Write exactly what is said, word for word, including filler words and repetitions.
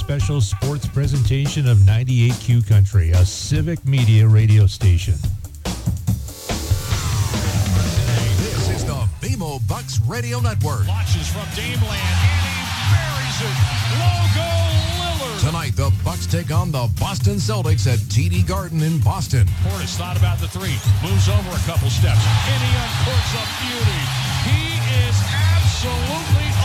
special sports presentation of ninety-eight Q Country, a civic media radio station. This is the B M O Bucks Radio Network. Launches from Dameland, and he buries it. Logo Lillard. Tonight, the Bucks take on the Boston Celtics at T D Garden in Boston. Portis thought about the three, moves over a couple steps, and he uncorks a beauty. He is absolutely